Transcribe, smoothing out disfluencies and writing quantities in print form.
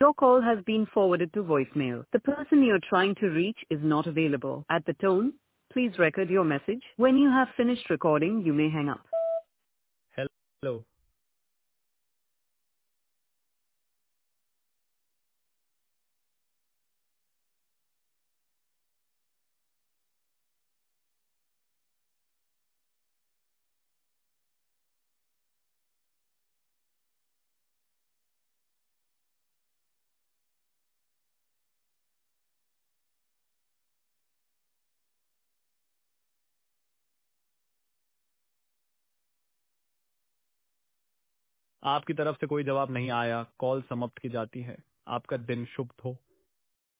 Your call has been forwarded to voicemail. The person you're trying to reach is not available. At the tone, please record your message. When you have finished recording, you may hang up. Hello. आपकी तरफ से कोई जवाब नहीं आया, call समाप्त की जाती है। आपका दिन शुभ हो।